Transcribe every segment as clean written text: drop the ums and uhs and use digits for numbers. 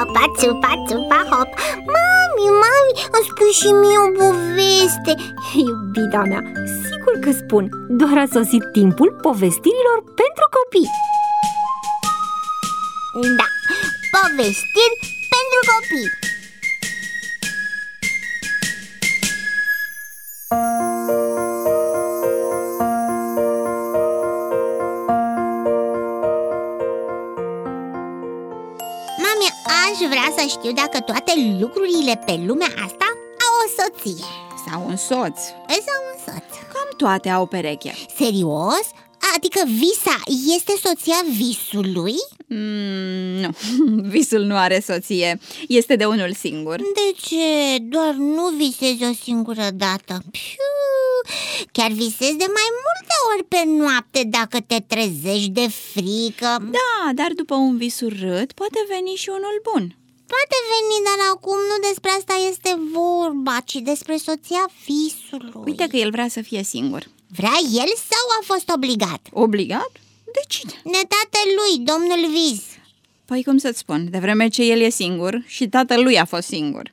țupa, țupa, țupa, hop. Mami, îmi spui și mie o poveste. Iubita mea, sigur că spun. Doar a sosit timpul povestirilor pentru copii. Da, povestiri pentru copii. Mami, aș vrea să știu dacă toate lucrurile pe lumea asta au o soție sau un soț. sau un soț. Cam toate au pereche. Serios? Adică Visa este soția Visului? Nu, Visul nu are soție. Este de unul singur. De ce? Doar nu visezi o singură dată. Chiar visezi de mai multe ori pe noapte dacă te trezești de frică. Da, dar după un vis urât poate veni și unul bun. Poate veni, dar acum nu despre asta este vorba, ci despre soția Visului. Uite că el vrea să fie singur. Vrea el sau a fost obligat? Obligat? De cine? De tatălui, domnul Vis. Păi cum să-ți spun, de vreme ce el e singur și tatălui a fost singur.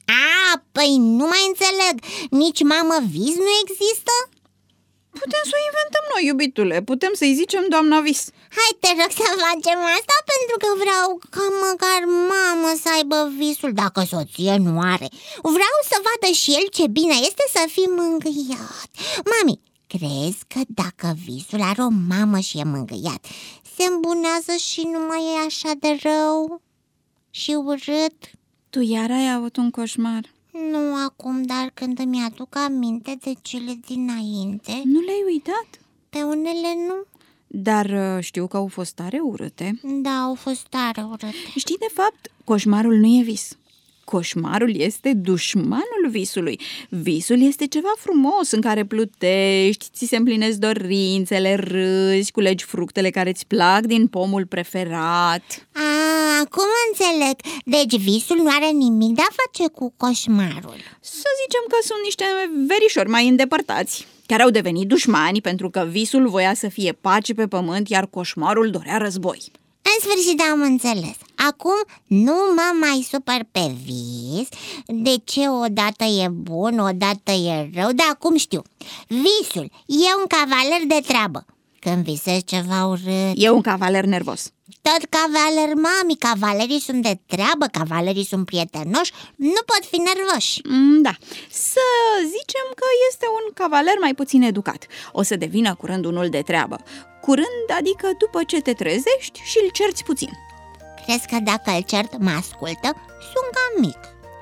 Păi nu mai înțeleg. Nici mamă Vis nu există? Putem să o inventăm noi, iubitule. Putem să-i zicem doamna Vis. Hai, te rog să facem asta, pentru că vreau ca măcar mamă să aibă visul, dacă soție nu are. Vreau să vadă și el ce bine este să fii mângâiat. Mami, crezi că dacă visul are o mamă și e mângâiat, se îmbunează și nu mai e așa de rău și urât? Tu iar ai avut un coșmar? Nu acum, dar când îmi aduc aminte de cele dinainte. Nu le-ai uitat? Pe unele nu. Dar știu că au fost tare urâte. Da, au fost tare urâte. Știi, de fapt, coșmarul nu e vis. Coșmarul este dușmanul visului. Visul este ceva frumos în care plutești, ți se împlinesc dorințele, râzi, culegi fructele care îți plac din pomul preferat. Acum înțeleg. Deci visul nu are nimic de a face cu coșmarul. Să zicem că sunt niște verișori mai îndepărtați, care au devenit dușmani pentru că visul voia să fie pace pe pământ, iar coșmarul dorea război. În sfârșit am înțeles. Acum nu mă mai supăr pe vis. De ce odată e bun, odată e rău. Da, acum știu. Visul e un cavaler de treabă. Când visezi ceva urât, E un cavaler nervos. tot cavaler, mami. Cavalerii sunt de treabă, cavalerii sunt prietenoși, nu pot fi nervoși. Da, să zicem că este un cavaler mai puțin educat. O să devină curând unul de treabă. Curând, adică după ce te trezești și îl cerți puțin. Crezi că dacă îl cert mă ascultă? Sunt cam mic.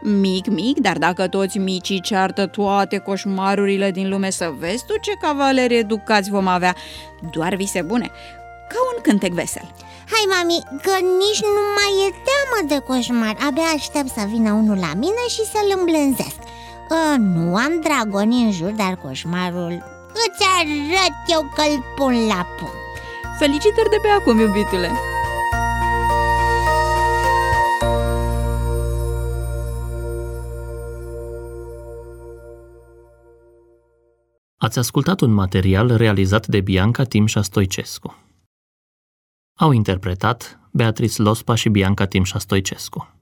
Mic, dar dacă toți micii ceartă toate coșmarurile din lume, să vezi tu ce cavaleri educați vom avea. Doar vise bune, ca un cântec vesel. Hai, mami, că nici nu mai e teamă de coșmar. Abia aștept să vină unul la mine și să-l îmblânzesc. Nu am dragoni în jur, dar coșmarul îți arăt eu că-l pun la punct. Felicitări de pe acum, iubitule! Ați ascultat un material realizat de Bianca Timșa Stoicescu. Au interpretat Beatrice Lospa și Bianca Timșa Stoicescu.